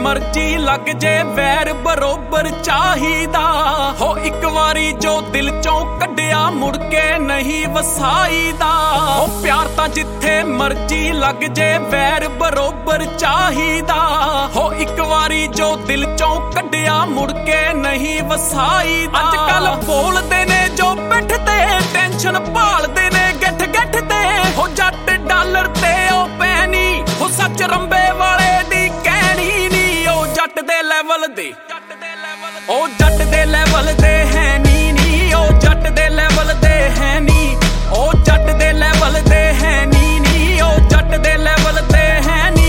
ਮਰਜੀ ਲੱਗ ਜੇ ਵੈਰ ਬਰੋਬਰ ਚਾਹੀਦਾ ਹੋ ਇੱਕ ਵਾਰੀ ਜੋ ਦਿਲ ਚੋਂ ਕੱਢਿਆ ਮੁੜ ਕੇ ਨਹੀਂ ਵਸਾਈਦਾ ਹੋ ਪਿਆਰ ਤਾਂ ਜਿੱਥੇ ਮਰਜੀ ਲੱਗ ਜੇ ਵੈਰ ਬਰੋਬਰ ਚਾਹੀਦਾ ਹੋ ਇੱਕ ਵਾਰੀ ਜੋ ਦਿਲ ਚੋਂ ਕੱਢਿਆ ਮੁੜ ਕੇ ਨਹੀਂ ਵਸਾਈਦਾ ਅੱਜ ਕੱਲ ਬੋਲਦੇ ਨੇ ਜੋ ਪਿੱਠ ਤੇ ਟੈਨਸ਼ਨ ਭਾਲਦੇ ਨੇ ਗਿੱਠ ਗਿੱਠ ਤੇ ਹੋ ਜੱਟ ਡਾਲਰ ਤੇ ਉਹ ਪੈਣੀ ਹੋ ਸੱਚ ਰੰਬੇ ਵਾਲੇ ਦੀ ਕਹਿਣੀ ਨੀ ਉਹ ਜੱਟ ਦੇ ਲੈਵਲ ਦੇ ਉਹ ਜੱਟ ਦੇ ਲੈਵਲ ਦੇ ਹੈ ਨੀ ਉਹ ਜੱਟ ਦੇ ਲੈਵਲ ਦੇ ਹੈ ਨੀ ਉਹ ਜੱਟ ਦੇ ਲੈਵਲ ਦੇ ਹੈ ਨੀ ਉਹ ਜੱਟ ਦੇ ਲੈਵਲ ਦੇ ਹੈ ਨੀ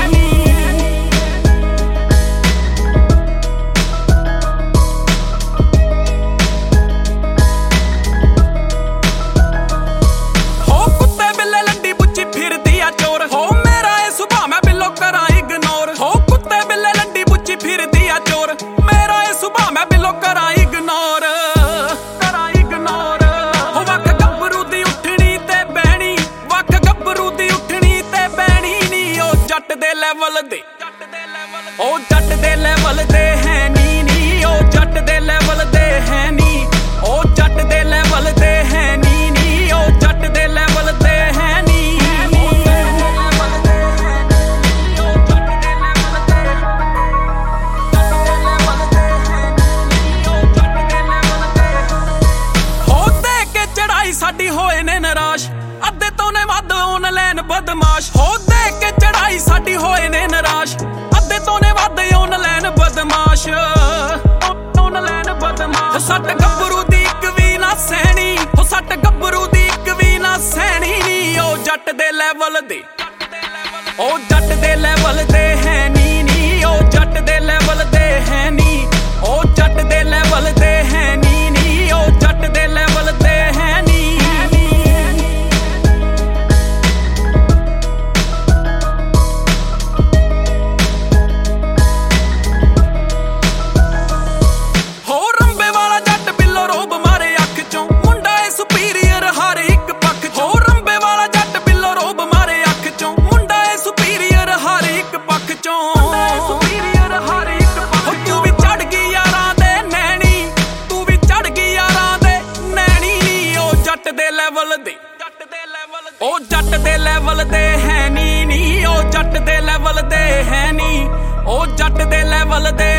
ਉਹ ਜੱਟ ਦੇ ਲੈਵਲ ਦੇ ਹੈ ਨੀ ਉਹ ਜੱਟ ਦੇ ਲੈਵਲ ਦੇ ਹੈ ਨੀ ਉਹ ਜੱਟ ਦੇ ਲੈਵਲ ਦੇ ਹੈ ਨੀ ਉਹ ਜੱਟ ਦੇ ਲੈਵਲ ਦੇ ਹੈ ਨੀ ਹੋ ਦੇ ਕੇ ਚੜਾਈ ਸਾਡੀ ਹੋਏ ਨੇ ਨਿਰਾਸ਼ ਅੱਧੇ ਤੋਂ ਨੇ ਵੱਧ ਆਨਲਾਈਨ ਬਦਮਾਸ਼ ਹੋ ਦੇ ਕੇ ਚੜਾਈ ਸਾਡੀ ਹੋਏ ਨੇ ਨਿਰਾਸ਼ ਅੱਧੇ ਤੋਂ ਨੇ ਵੱਧ ਆਨਲਾਈਨ ਬਦਮਾਸ਼ ਹੋ ਸੱਟ ਗੱਭਰੂ ਦੀ ਇੱਕ ਵੀ ਨਾ ਸਹਿਣੀ ਹੋ ਸੱਟ ਗੱਭਰੂ ਦੀ ਇੱਕ ਵੀ ਨਾ ਸਹਿਣੀ ਨੀ ਉਹ ਜੱਟ ਦੇ ਲੈਵਲ ਦੇ ਉਹ ਜੱਟ ਦੇ ਲੈਵਲ ਦੇ ਹੈ ਨੀ ਉਹ ਜੱਟ ਦੇ ਲੈਵਲ ਦੇ ਹੈ ਨੀ ਉਹ ਜੱਟ ਦੇ ਲੈਵਲ ਦੇ ਹੈ ਨੀ ਉਹ ਜੱਟ ਦੇ ਲੈਵਲ ਦੇ ਹੈ ਨੀ ਉਹ ਜੱਟ ਦੇ ਲੈਵਲ ਦੇ ਹੈ ਨੀ ਉਹ ਜੱਟ ਦੇ ਲੈਵਲ ਦੇ ਹੈ ਨੀ ਉਹ ਜੱਟ ਦੇ ਲੈਵਲ ਦੇ